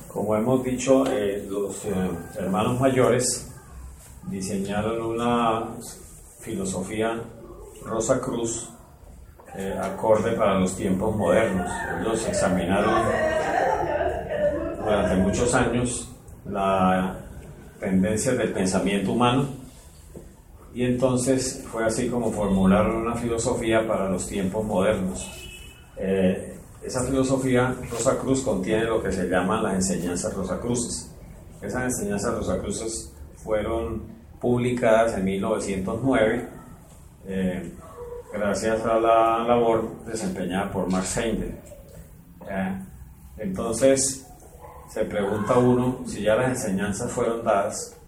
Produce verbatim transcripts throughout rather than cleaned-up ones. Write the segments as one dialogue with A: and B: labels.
A: Como hemos dicho, eh, los eh, hermanos mayores diseñaron una filosofía Rosa Cruz eh, acorde para los tiempos modernos. Ellos examinaron durante muchos años las tendencias del pensamiento humano y entonces fue así como formularon una filosofía para los tiempos modernos. Eh, esa filosofía Rosacruz contiene lo que se llaman las enseñanzas Rosacruces. Esas enseñanzas Rosacruces fueron publicadas en mil novecientos nueve eh, gracias a la labor desempeñada por Max Heindel. Eh, entonces se pregunta uno si ya las enseñanzas fueron dadas,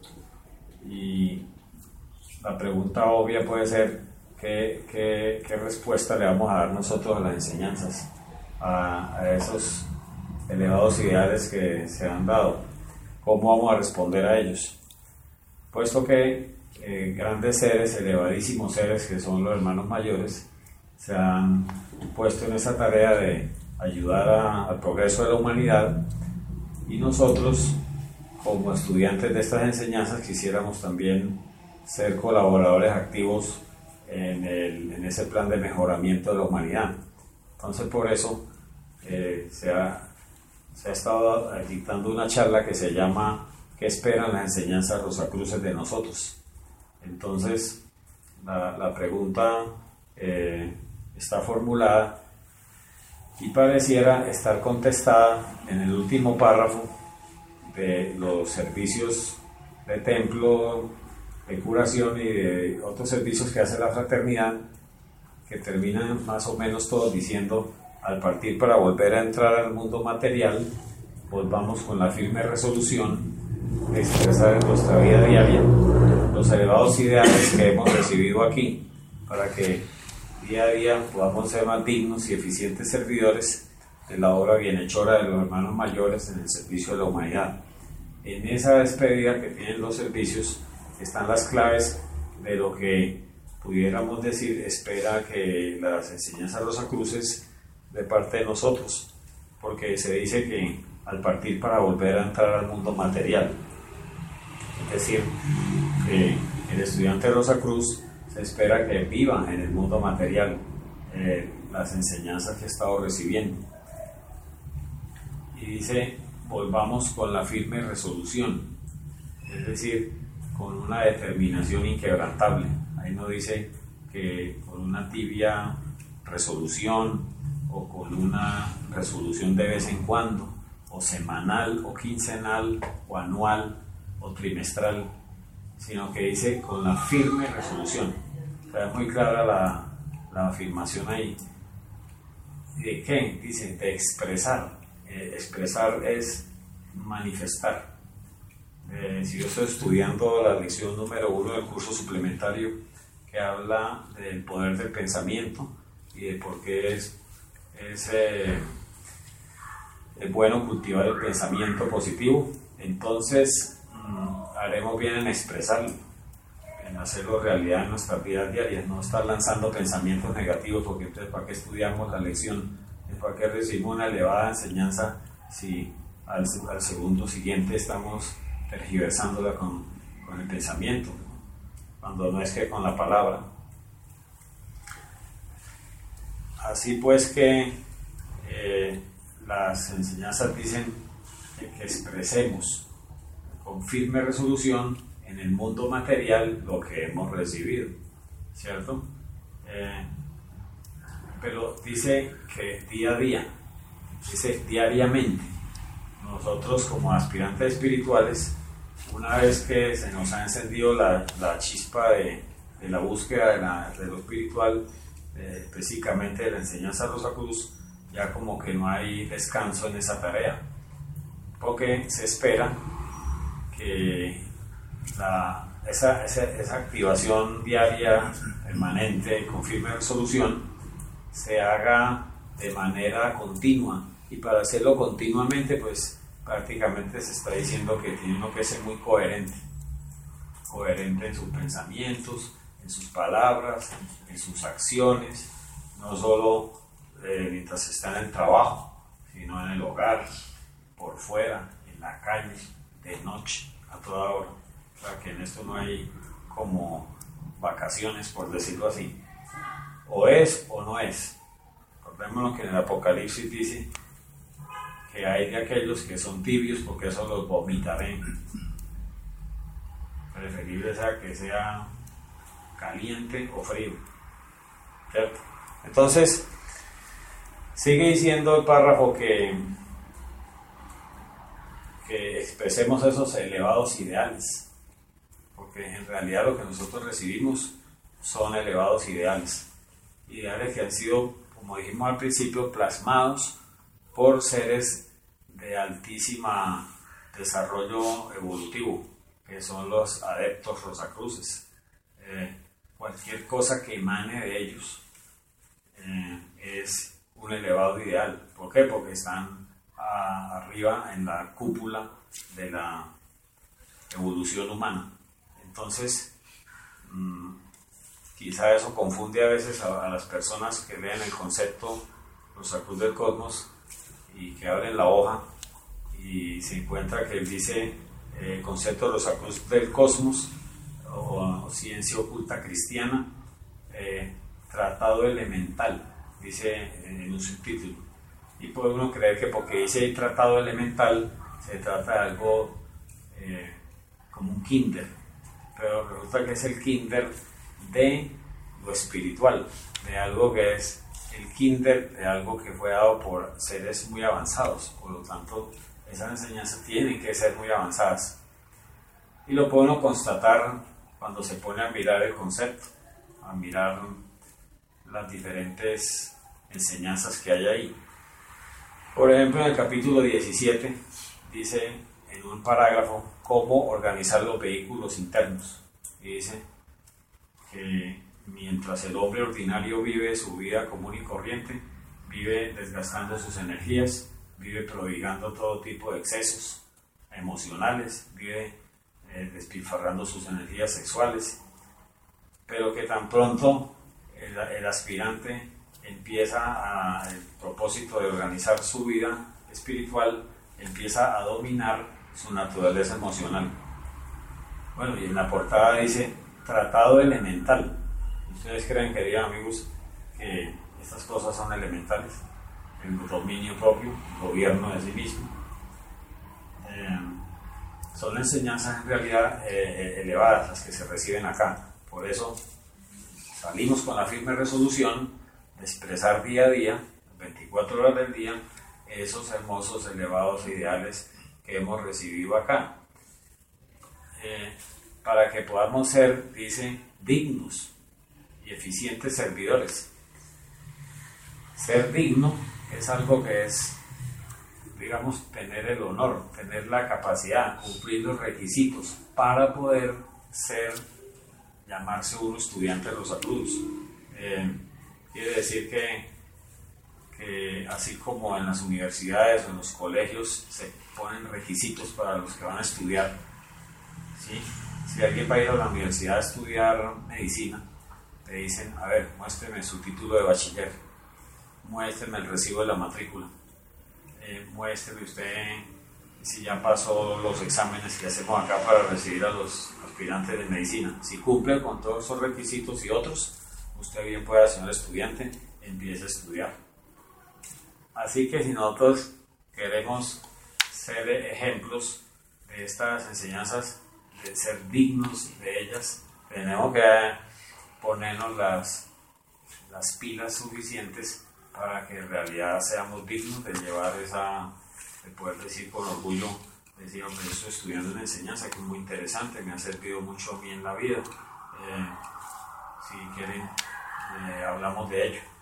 A: y la pregunta obvia puede ser ¿qué, qué, qué respuesta le vamos a dar nosotros a las enseñanzas, a, a esos elevados ideales que se han dado? ¿Cómo vamos a responder a ellos? Puesto que eh, grandes seres, elevadísimos seres que son los hermanos mayores, se han puesto en esa tarea de ayudar a, al progreso de la humanidad, y nosotros como estudiantes de estas enseñanzas quisiéramos también ser colaboradores activos en, el, en ese plan de mejoramiento de la humanidad. Entonces por eso eh, se, ha, se ha estado dictando una charla que se llama ¿Qué esperan las enseñanzas Rosacruces de nosotros? Entonces la, la pregunta eh, está formulada y pareciera estar contestada en el último párrafo de los servicios de templo, de curación y de otros servicios que hace la fraternidad, que terminan más o menos todos diciendo: al partir para volver a entrar al mundo material, volvamos con la firme resolución de expresar en nuestra vida diaria los elevados ideales que hemos recibido aquí, para que día a día podamos ser más dignos y eficientes servidores de la obra bienhechora de los hermanos mayores en el servicio de la humanidad. En esa despedida que tienen los servicios están las claves de lo que pudiéramos decir espera que las enseñanzas Rosacruces de parte de nosotros, porque se dice que al partir para volver a entrar al mundo material, es decir, que el estudiante Rosacruz se espera que viva en el mundo material eh, las enseñanzas que ha estado recibiendo. Y dice: volvamos con la firme resolución, es decir, con una determinación inquebrantable. Ahí no dice que con una tibia resolución o con una resolución de vez en cuando, o semanal o quincenal o anual o trimestral, sino que dice con la firme resolución. O sea, es muy clara la, la afirmación ahí. ¿De qué? Dice de expresar. Eh, expresar es manifestar. Eh, si yo estoy estudiando la lección número uno del curso suplementario que habla del poder del pensamiento y de por qué es, es, eh, es bueno cultivar el pensamiento positivo, entonces mmm, haremos bien en expresarlo, en hacerlo realidad en nuestras vidas diarias, no estar lanzando pensamientos negativos, porque entonces ¿para qué estudiamos la lección? ¿Para qué recibimos una elevada enseñanza si al, al segundo siguiente estamos tergiversándola con, con el pensamiento, cuando no es que con la palabra? Así pues que eh, las enseñanzas dicen que, que expresemos con firme resolución en el mundo material lo que hemos recibido, ¿cierto? Eh, pero dice que día a día, dice diariamente. Nosotros como aspirantes espirituales, una vez que se nos ha encendido la, la chispa de, de la búsqueda de, la, de lo espiritual, eh, específicamente de la enseñanza Rosacruz, ya como que no hay descanso en esa tarea, porque se espera que la, esa, esa, esa activación diaria, permanente, con firme resolución, se haga de manera continua, y para hacerlo continuamente pues prácticamente se está diciendo que tiene uno que ser muy coherente coherente en sus pensamientos, en sus palabras, en sus acciones, no solo eh, mientras está en el trabajo, sino en el hogar, por fuera, en en la calle, de noche, a toda hora. O sea que en esto no hay como vacaciones, por decirlo así. O es o no es. Recordémonos que en el Apocalipsis dice que hay de aquellos que son tibios porque eso los vomitaré. Preferible sea que sea caliente o frío, ¿cierto? Entonces, sigue diciendo el párrafo que, que expresemos esos elevados ideales, porque en realidad lo que nosotros recibimos son elevados ideales, ideales que han sido, como dijimos al principio, plasmados por seres de altísima desarrollo evolutivo, que son los adeptos rosacruces. Eh, cualquier cosa que emane de ellos eh, es un elevado ideal. ¿Por qué? Porque están a, arriba en la cúpula de la evolución humana. Entonces, mmm, quizá eso confunde a veces a, a las personas que leen el concepto Rosacruz del Cosmos y que abren la hoja y se encuentra que él dice el eh, concepto Rosacruz del Cosmos o, o ciencia oculta cristiana, eh, tratado elemental, dice en, en un subtítulo. Y puede uno creer que porque dice tratado elemental se trata de algo eh, como un kinder, pero resulta que es el kinder de lo espiritual, de algo que es el kinder de algo que fue dado por seres muy avanzados. Por lo tanto, esas enseñanzas tienen que ser muy avanzadas. Y lo puede uno constatar cuando se pone a mirar el concepto, a mirar las diferentes enseñanzas que hay ahí. Por ejemplo, en el capítulo diecisiete dice en un parágrafo cómo organizar los vehículos internos. Y dice que mientras el hombre ordinario vive su vida común y corriente, vive desgastando sus energías, vive prodigando todo tipo de excesos emocionales, vive eh, despilfarrando sus energías sexuales, pero que tan pronto el, el aspirante empieza a, el propósito de organizar su vida espiritual, empieza a dominar su naturaleza emocional. Bueno, y en la portada dice tratado elemental. ¿Ustedes creen, queridos amigos, que estas cosas son elementales? El dominio propio, el gobierno de sí mismo. Eh, son enseñanzas en realidad eh, elevadas las que se reciben acá. Por eso salimos con la firme resolución de expresar día a día, veinticuatro horas del día, esos hermosos, elevados ideales que hemos recibido acá. Eh, para que podamos ser, dice, dignos y eficientes servidores. Ser digno es algo que es, digamos, tener el honor, tener la capacidad, cumplir los requisitos para poder ser, llamarse uno estudiante de los Rosacruz. Eh, quiere decir que, que así como en las universidades o en los colegios se ponen requisitos para los que van a estudiar, ¿sí? Si alguien va a ir a la universidad a estudiar medicina, te dicen, a ver, muéstreme su título de bachiller, muéstreme el recibo de la matrícula, eh, muéstreme usted si ya pasó los exámenes que hacemos acá para recibir a los aspirantes de medicina. Si cumple con todos esos requisitos y otros, usted bien pueda, señor estudiante, empiece a estudiar. Así que si nosotros queremos ser ejemplos de estas enseñanzas, de ser dignos de ellas, tenemos que ponernos las, las pilas suficientes para que en realidad seamos dignos de llevar esa, de poder decir con orgullo, decir, hombre, yo estoy estudiando una enseñanza que es muy interesante, me ha servido mucho a mí en la vida. Eh, si quieren, eh, hablamos de ello.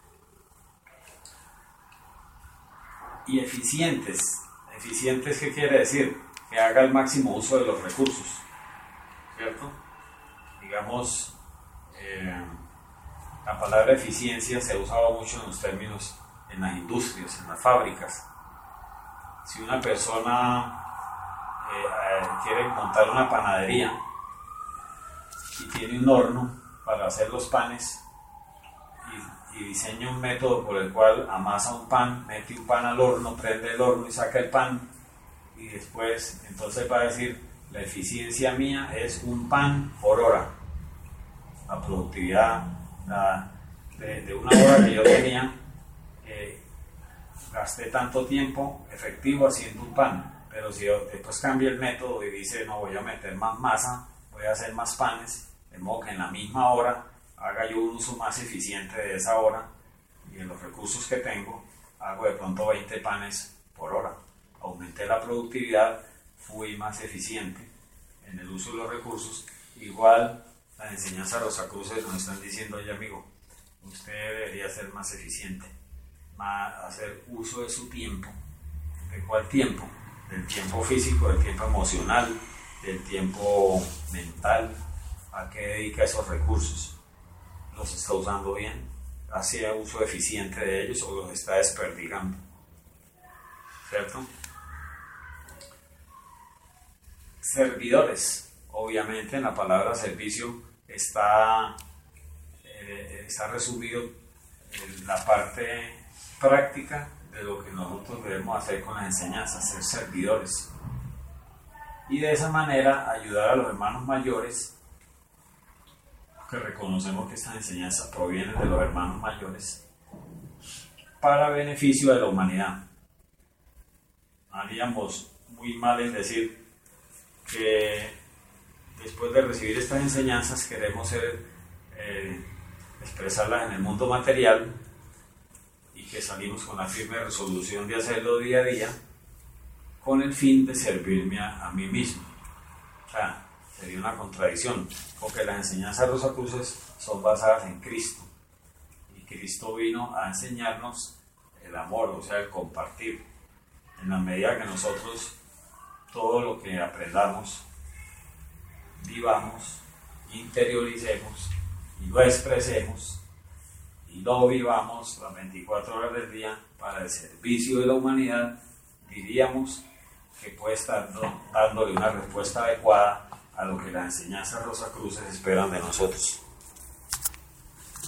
A: Y eficientes. Eficientes, ¿qué quiere decir? Que haga el máximo uso de los recursos, ¿cierto? Digamos, eh, la palabra eficiencia se ha usado mucho en los términos en las industrias, en las fábricas. Si una persona eh, eh, quiere montar una panadería y tiene un horno para hacer los panes y, y diseña un método por el cual amasa un pan, mete un pan al horno, prende el horno y saca el pan y después entonces va a decir, la eficiencia mía es un pan por hora. La productividad la, de, de una hora que yo tenía, eh, gasté tanto tiempo efectivo haciendo un pan, pero si yo después cambio el método y dice, no, voy a meter más masa, voy a hacer más panes, de modo que en la misma hora haga yo un uso más eficiente de esa hora, y de los recursos que tengo, hago de pronto veinte panes por hora. Aumenté la productividad, fui más eficiente en el uso de los recursos. Igual la enseñanza Rosacruces nos están diciendo, oye amigo, usted debería ser más eficiente, más hacer uso de su tiempo. ¿De cuál tiempo? Del tiempo físico, del tiempo emocional, del tiempo mental. ¿A qué dedica esos recursos? ¿Los está usando bien? ¿Hace uso eficiente de ellos o los está desperdigando? ¿Cierto? Servidores. Obviamente en la palabra servicio está, eh, está resumido en la parte práctica de lo que nosotros debemos hacer con las enseñanzas, ser servidores. Y de esa manera ayudar a los hermanos mayores, que reconocemos que estas enseñanzas provienen de los hermanos mayores, para beneficio de la humanidad. Haríamos muy mal en decir que después de recibir estas enseñanzas queremos ser, eh, expresarlas en el mundo material, y que salimos con la firme resolución de hacerlo día a día con el fin de servirme a, a mí mismo. O sea, sería una contradicción, porque las enseñanzas Rosacruces son basadas en Cristo, y Cristo vino a enseñarnos el amor, o sea, el compartir. En la medida que nosotros todo lo que aprendamos, vivamos, interioricemos y lo expresemos y lo vivamos las veinticuatro horas del día para el servicio de la humanidad, diríamos que puede estar dándole una respuesta adecuada a lo que las enseñanzas Rosacruces esperan de nosotros.